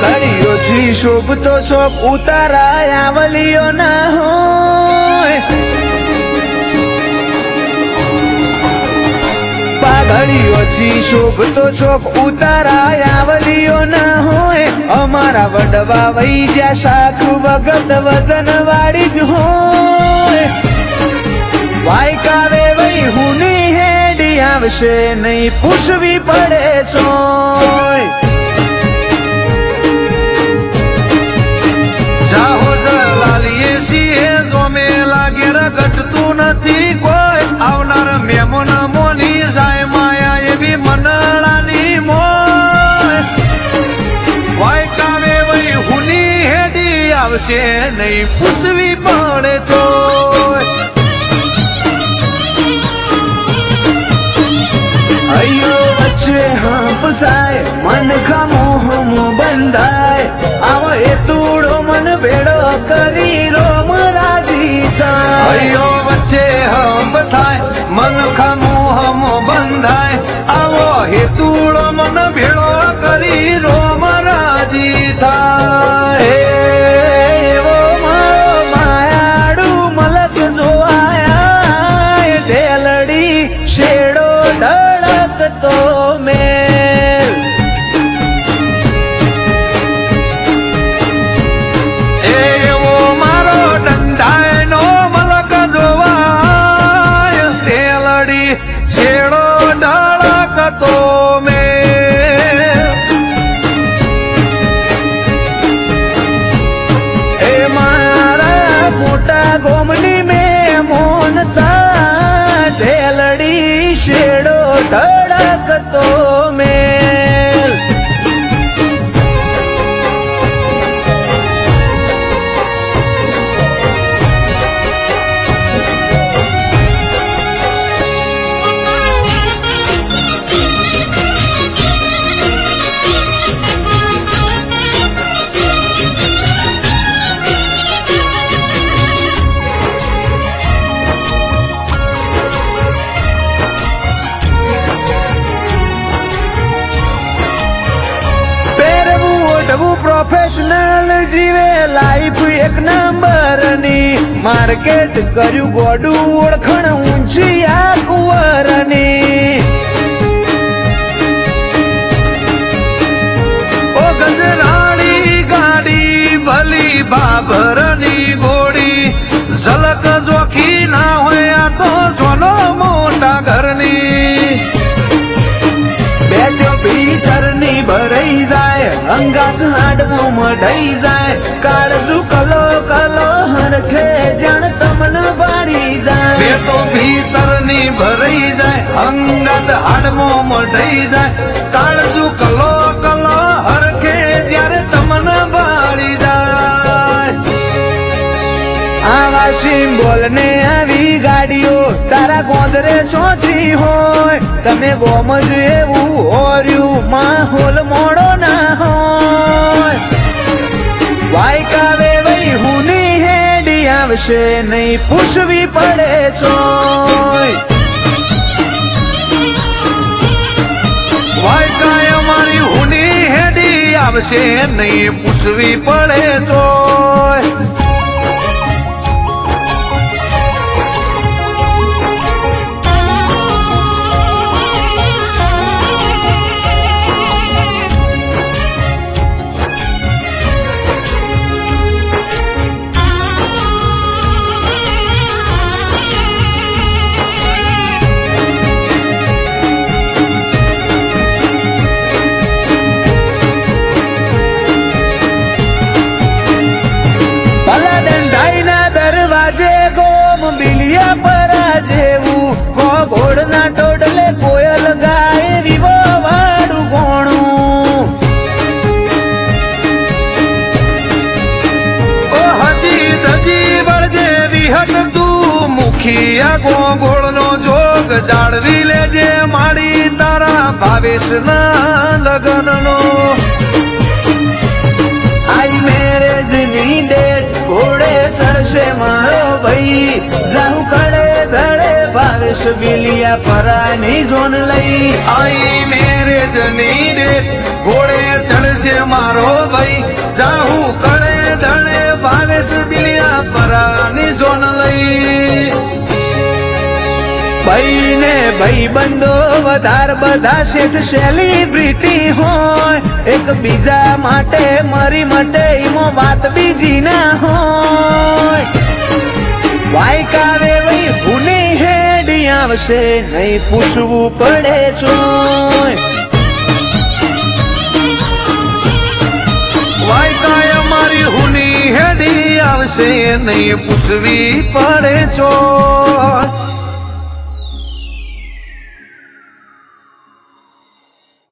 પાઘડીઓથી શોભતો ચોક ઉતારાય આવલીઓ ના હોય, પાઘડીઓથી શોભતો ચોક ઉતારાય આવલીઓ ના હોય, અમારા વડવા વઈ જ્યાં શાખ વગત વજન વાળી જ હોય, વાયકાવે વઈ હુની હેડી આવશે નહીં પૂછવી પડે ચોય, જાહો જલાલીએ છીએ જોમે લાગે ઘટતું નથી કોઈ, આવનાર મેમોન મોની જાય માયા એવી મનળાની મોય, વાયકાવે વઈ હુની હેડી આવશે નહીં પૂછવી પડે તો અયો વચ્ચે હાંપ થાય મન ખામોહમો બંધાય, આવો એ તૂડો મન ભેડો કરી રોમ રાજી થાય, અયો વચ્ચે હંપ થાય મન ખામોહમો બંધાય, આવો હેતુડો મન ભેળો કરી રોમ રાજી થાય, એવો મારો માયાડું મલક જોવાયા, ઢેલડી શેડો ધડકતો મેલ, એવો મારો દંડાયનો મલક જોવાય, શેલડી શેડો ધડકતો મેલ, એ મારા મોટા ગોમની મેં મોનતા, ઢેલડી શેડો ધડકતો મેલ, પ્રોફેશનલ જીવે લાઈફ એક નંબરની, માર્કેટ કર્યું ગોડું ઓળખણ ઊંચી આ કુંવરની, ઓ ગજરાડી ગાડી ભલી બાબરની ગોળી, ઝલક જોખી ના હોય આ તો સોનો મોટા ઘરની, બેઠો ભીતરની ભરાઈ જાય અંગાત હાડમો મઢાઈ જાય, કાળજુ કલો કલો હરખે જણ તમન બાળી બે જાય, તો ભીતરની ભરાઈ જાય અંગત હાડમો મઢાઈ જાય, કાળજુ કલો કલો હરખે જ્યારે તમન બાળી જાય, આવા સિમ્બોલ ને આવી ગાડીઓ તારા ગોદરે ચોથી હોય, તમે ગોમજ એવું હોર્યું માહોલ મોડો ના હોય, વાયકાવે વઈ હુની હેડી આવશે નહીં પૂછવી પડે ચોય, વાયકાય અમારી હુની હેડી આવશે નહીં પૂછવી પડે ચોય, પરા જેવું ઘોડના ટોડલે કોયલ ગાય રીવો વાડું ગોણું, ઓ હજી ધજી વળજે વિહત તું મુખિયા ગોગોળનો જોગ જાળવી લેજે માડી તારા ભાવેશના લગનનો, આઈ મેરેજની ડેટ ઘોડે ચડશે મારો ભાઈ, જાઉં કડે ધડે ભાવેશ વિલિયા પરાની ઝોન લઈ આઈ મેરેજની ડેટ ઘોડે ચડશે મારો ભાઈ જાહુ કળે ધણે ભાવેશ બિલિયા પરાની ઝોન લઈ ભાઈ ને ભાઈ બંધો વધાર બધા શેઠ સેલિબ્રિટી હોય એક બીજા માટે મરી મટે એમાં વાત બીજી ના હોય વાયકાવે વઈ ભૂની હેડી આવશે નહીં પૂછવું પડે ચોય વાયકાય મારી હુની હેડી આવશે નહીં પૂછવી પડે છો